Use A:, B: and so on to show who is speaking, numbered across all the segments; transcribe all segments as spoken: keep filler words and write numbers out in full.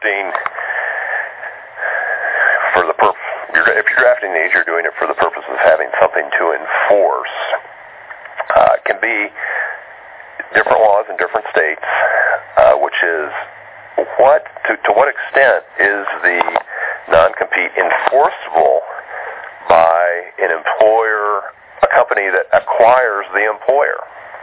A: drafting for the purpose, if you're drafting these, you're doing it for the purpose of having something to enforce. Uh, it can be different laws in different states, uh, which is what to, to what extent is the non-compete enforceable by an employer, a company that acquires the employer.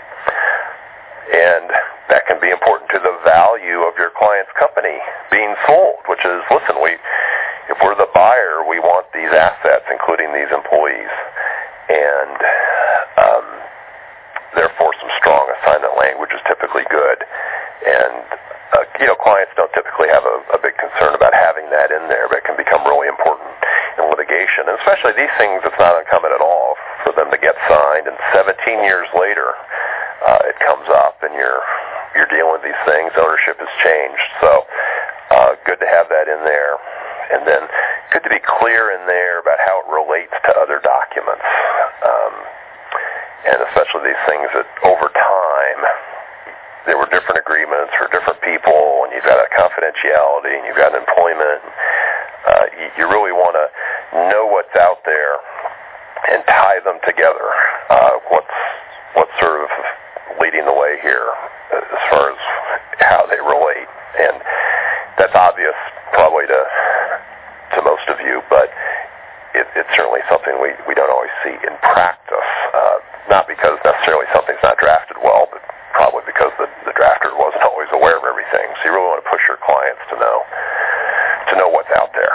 A: And that can be important to the value of your client's company being sold, which is, listen, we, if we're the buyer, we want these assets, including these employees. And um, therefore, some strong assignment language is typically good. And, uh, you know, clients don't typically have a, a big concern about having that in there, but it can become really important in litigation. And especially these things, it's not uncommon at all for them to get signed, and seventeen years later, Uh, it comes up, and you're you're dealing with these things. Ownership has changed, so uh, good to have that in there, and then good to be clear in there about how it relates to other documents, um, and especially these things that over time there were different agreements for different people, and you've got a confidentiality, and you've got employment. Uh, you, you really want to know what's out there and tie them together. Uh, what's what's sort of leading the way here as far as how they relate, and that's obvious probably to to most of you, but it, it's certainly something we, we don't always see in practice, uh, not because necessarily something's not drafted well, but probably because the, the drafter wasn't always aware of everything. So you really want to push your clients to know to know what's out there.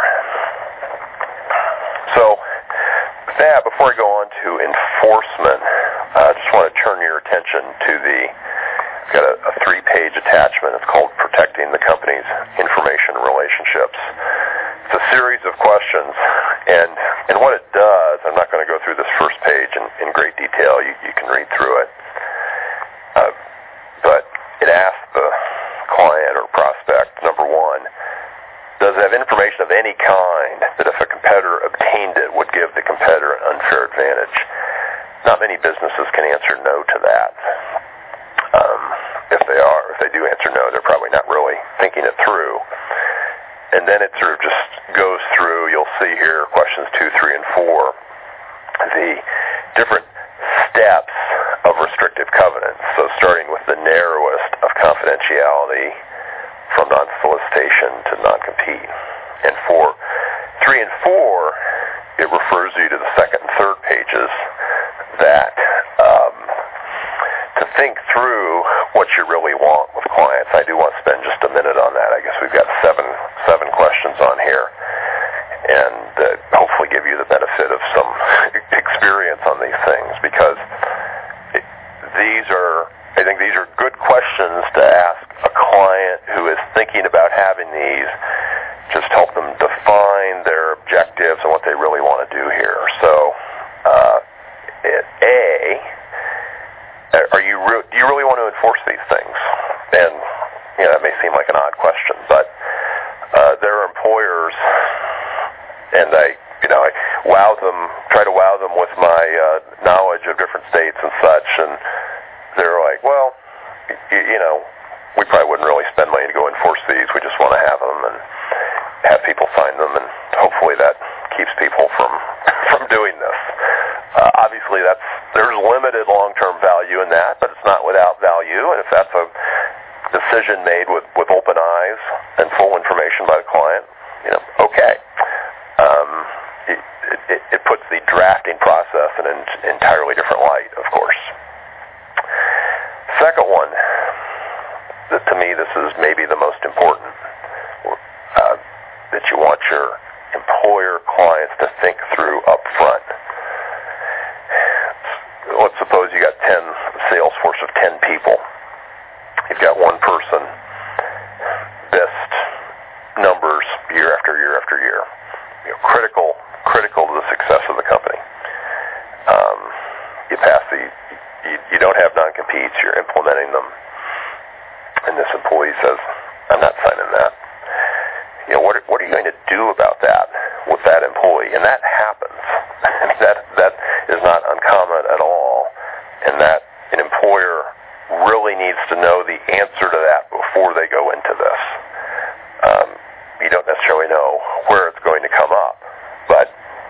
A: So with that, before I go on to enforcement, I uh, just want to turn your attention to the, I've got a, a three-page attachment. It's called Protecting the Company's Information Relationships. It's a series of questions, and, and what it does, I'm not going to go through this first page in, in great detail. You, you can read through it. Uh, but it asks the client or prospect, number one, does it have information of any kind that if a competitor obtained it would give the competitor an unfair advantage? Not many businesses can answer no to that. Um, if they are, if they do answer no, they're probably not really thinking it through. And then it sort of just goes through, you'll see here, questions two, three, and four, the different steps of restrictive covenants. So starting with the narrowest of confidentiality from non-solicitation to non-compete. And for three and four, it refers you to the second and third pages that um, to think through what you really want with clients. I do want to spend just a minute on that. I guess we've got seven seven questions on here, and uh, hopefully give you the benefit of some experience on these things, because it, these are, I think these are good questions to ask a client who is thinking about having these. Just help them define their objectives and what they really want to do here. So, uh, A, are you re- do you really want to enforce these things? And you know, that may seem like an odd question, but uh, there are employers, and I, you know, I wow them, try to wow them with my uh, knowledge of different states and such, and they're like, well, you, you know, we probably wouldn't really spend money to go enforce these. We just want to have them and have people sign them, and hopefully that keeps people from from doing this. Uh, obviously, that's there's limited long-term value in that, but it's not without value. And if that's a decision made with, with open eyes and full information by the client, you know, okay. Um, it, it, it puts the drafting process in an entirely different light, of course. Second one, that to me this is maybe the most important, uh, that you want your employer clients to think through up front. Let's suppose you got ten, a sales force of ten people. You've got one person, best numbers year after year after year. You know, critical, critical to the success of the company. Um, you pass the, you, you don't have non-competes, you're implementing them, and this employee says, I'm not signing that. You know, what, what are you going to do about that with that employee? And that happens. I mean, that, that is not uncommon at all, and that an employer really needs to know the answer to that before they go into this. Um, don't necessarily know where it's going to come up, but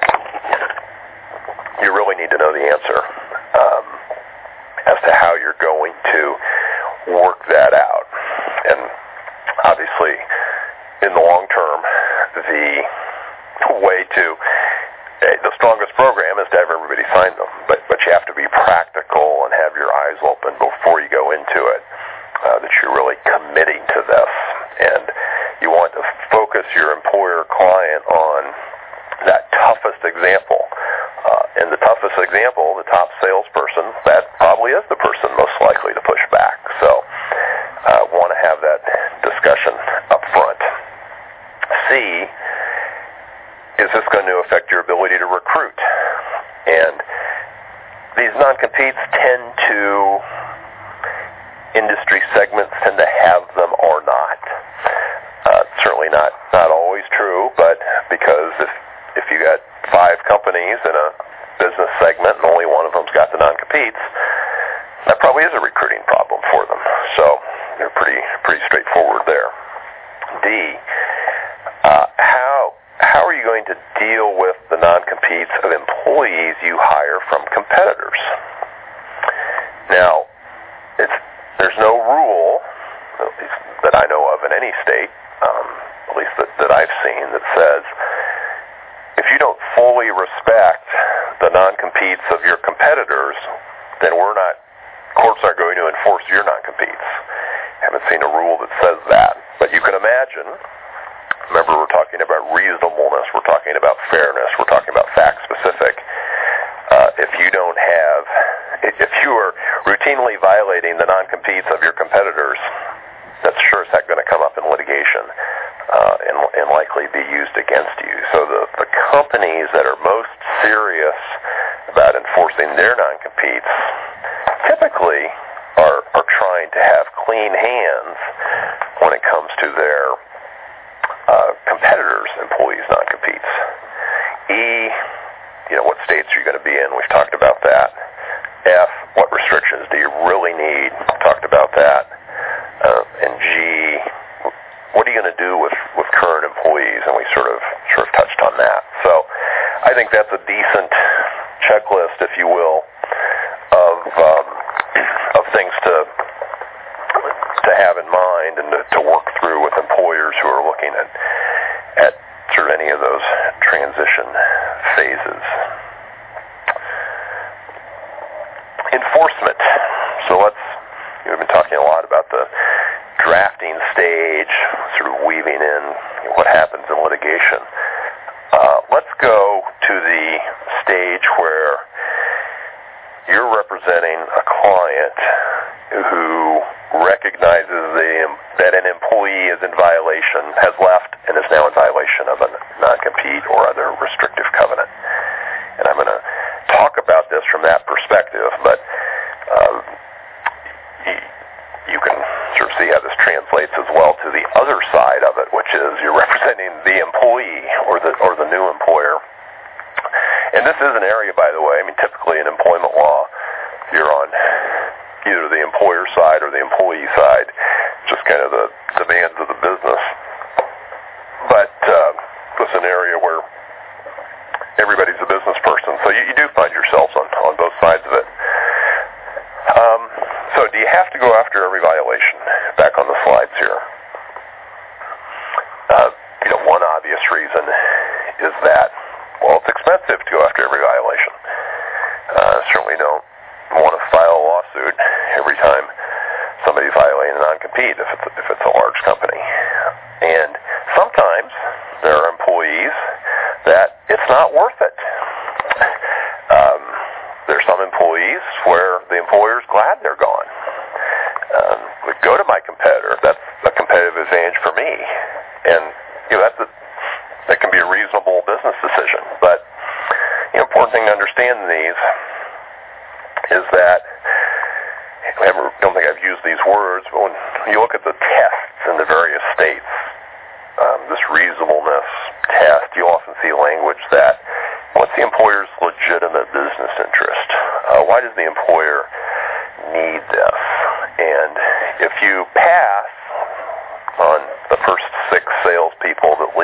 A: you really need to know the answer um, as to how you're going to work that out. And obviously, in the long term, the way to the strongest program is to have everybody sign them, but but you have to be practical and have your eyes open before you go into it, uh, that you're really committing to this, and you want to focus your employer-client on that toughest example. Uh, and the toughest example, the top salesperson, that probably is the person most likely to push back. So uh, want to have that discussion up front. C, is this going to affect your ability to recruit? And these non-competes tend to, industry segments tend to have them or not. Uh, certainly not, not always true, but because if if you got five companies in a business segment and only one of them's got the non-competes, that probably is a recruiting problem for them. So they're pretty pretty straightforward there. D, uh, how how are you going to deal with the non-competes of employees you hire from competitors? Now, it's there's no rule, at least that I know of in any state, um, at least that, that I've seen, that says if you don't fully respect the non-competes of your competitors, then we're not, courts aren't going to enforce your non-competes. Haven't seen a rule that says that. But you can imagine, remember we're talking about reasonableness, we're talking about fairness, we're talking about fact-specific. Uh, if you don't have, if you are routinely violating the non-competes of your competitors, that's sure as heck going to come up in litigation uh, and, and likely be used against you. So the, the companies that are most serious about enforcing their non-competes typically are, are trying to have clean hands when it comes to their uh, competitors' employees' non-competes. E, you know, what states are you going to be in? We've talked about that. F, what restrictions do you really need? We've talked about that. Uh, and G, what are you going to do with, with current employees? And we sort of sort of touched on that. So I think that's a decent checklist, if you will, of um, of things to to have in mind and to, to work through with employers who are looking at at sort of any of those transition phases. Enforcement. So let's. We've been talking a lot about the drafting stage, sort of weaving in what happens in litigation. Uh, let's go to the stage where you're representing a client who recognizes the, that an employee is in violation, has left, and is now in violation of a non-compete or other restrictive covenant. And I'm going to talk about this from that perspective, but uh, you can sort of see how this translates as well to the other side of it, which is you're representing the employee or the or the new employer. And this is an area, by the way, I mean, typically in employment law, you're on either the employer side or the employee side, just kind of the demands of the business. But uh, it's an area where everybody's a business person, so you, you do find yourselves on, on both sides of it. Um, so do you have to go after every violation? Back on the slides here. Uh, you know, one obvious reason is that, well, it's expensive to go after every violation. Uh, certainly don't want to file a lawsuit every time somebody's violating a non-compete if it's, if it's a large company. And sometimes there are employees that it's not worth it. Um, there's some employees where the employer's glad they're gone. Um, but go to my competitor. That's a competitive advantage for me. And, you know, that's a, that can be a reasonable business decision. But the important thing to understand in these is that, I don't think I've used these words, but when you look at the tests in the various states, um, this reasonableness test, you often see language that, what's the employer's legitimate business interest? Uh, why does the employer need this? And if you pass on the first six salespeople that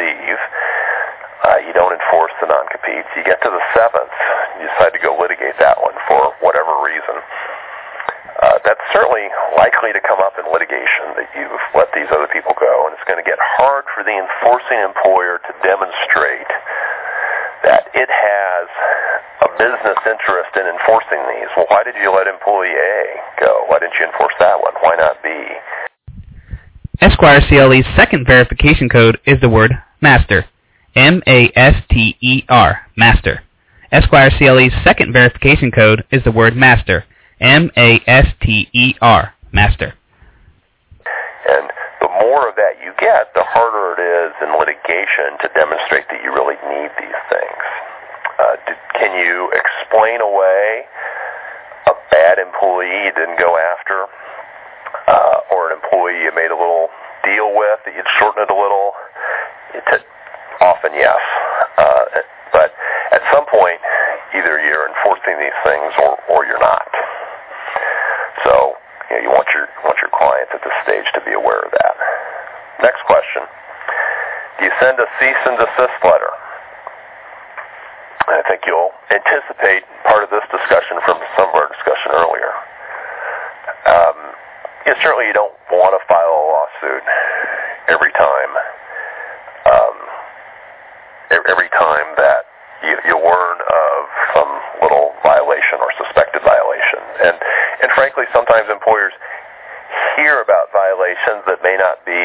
A: leave. Uh, you don't enforce the non-competes. You get to the seventh, you decide to go litigate that one for whatever reason. Uh, that's certainly likely to come up in litigation, that you've let these other people go, and it's going to get hard for the enforcing employer to demonstrate that it has a business interest in enforcing these. Well, why did you let employee A go? Why didn't you enforce that one? Why not B?
B: Esquire C L E's second verification code is the word master. M A S T E R, master. Esquire C L E's second verification code is the word master. M A S T E R, master.
A: And the more of that you get, the harder it is in litigation to demonstrate that you really need these things. Uh, did, can you explain away a bad employee you didn't go after, uh, or an employee you made a little deal with that you'd shorten it a little? It's often yes. Uh, but at some point, either you're enforcing these things or, or you're not. So, you know, you want your want your clients at this stage to be aware of that. Next question. Do you send a cease and desist letter? And I think you'll anticipate part of this discussion from some of our discussion earlier. Um, you know, certainly you don't want to file a lawsuit every time um, every time that you, you learn of some little violation or suspected violation. And and frankly, sometimes employers hear about violations that may not be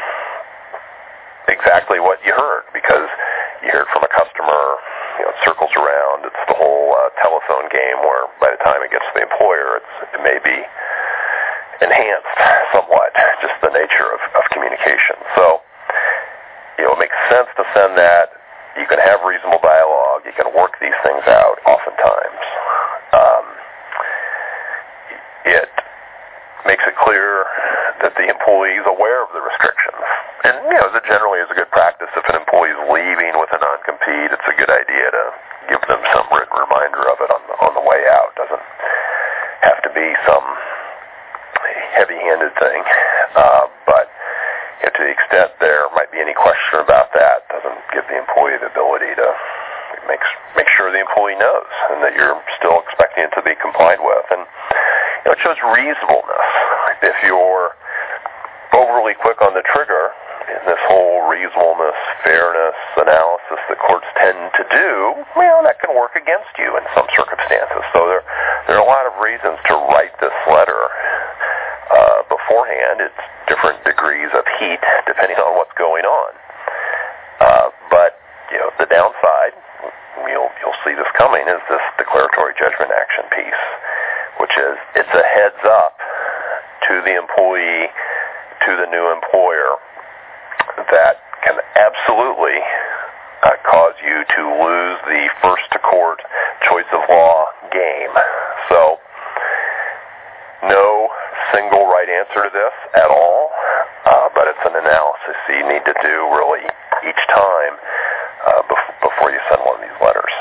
A: exactly what you heard, because you hear it from a customer, you know, it circles around. It's the whole uh, telephone game where by the time it gets to the employer, it's, it may be enhanced somewhat, just the nature of, of communication. So, you know, it makes sense to send that. You can have reasonable dialogue. You can work these things out oftentimes. Um, it makes it clear that the employee is aware of the restrictions. And, you know, it generally is a good practice if an employee is leaving with a non-compete, it's a good idea to give them some written reminder of it on the, on the way out. It doesn't have to be some heavy-handed thing. Uh, but you know, to the extent there might be any question about that, doesn't give the employee the ability to make, make sure the employee knows and that you're still expecting it to be complied with. And you know, it shows reasonableness. If you're overly quick on the trigger in this whole reasonableness, fairness analysis that courts tend to do, well, that can work against you in some circumstances. So there, there are a lot of reasons to write this letter uh, beforehand. It's different degrees of heat depending on what's going on. Uh, but you know, the downside, you'll you'll see this coming, is this declaratory judgment action piece, which is it's a heads up to the employee, to the new employer, that can absolutely uh, cause you to lose the first to court choice of law game. So no single right answer to this at all, uh, but it's an analysis you need to do really each time uh, bef- before you send one of these letters.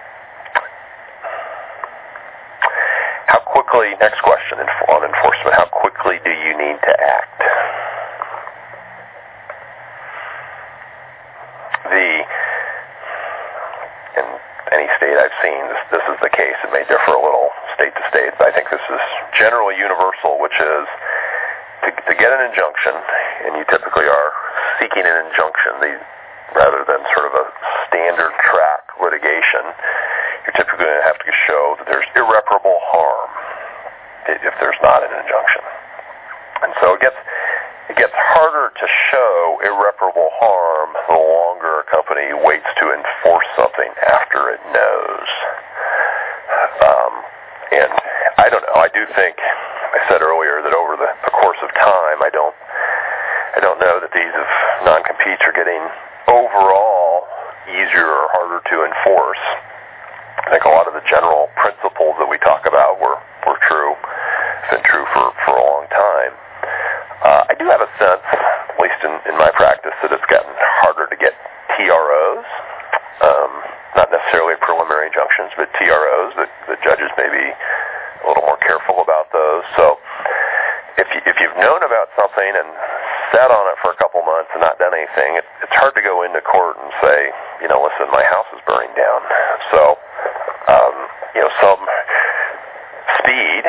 A: How quickly, next question on enforcement, how quickly do you need to act? The, in any state I've seen, this, this is the case. It may differ a little state to state, but I think this is generally universal, which is to, to get an injunction, and you typically are seeking an injunction, the, rather than sort of a standard track litigation, you're typically going to have to show that there's irreparable harm if there's not an injunction. And so it gets it gets harder to show irreparable harm the longer a company waits to enforce something after it knows. Um, and I don't know. I do think I said earlier that over the, the course of time, I don't I don't know that these of non-competes are getting overall easier or harder to enforce. I think a lot of the general principles that we talk about were, were true, been true for, for a long time. Uh, I do have a sense, at least in, in my practice, that it's gotten harder to get T R Os, um, not necessarily preliminary injunctions, but T R Os, that the judges may be a little more careful about those. So if, you, if you've known about something and sat on it for a couple months and not done anything, it, it's hard to go into court and say, you know, listen, my house is burning down. So, um, you know, some speed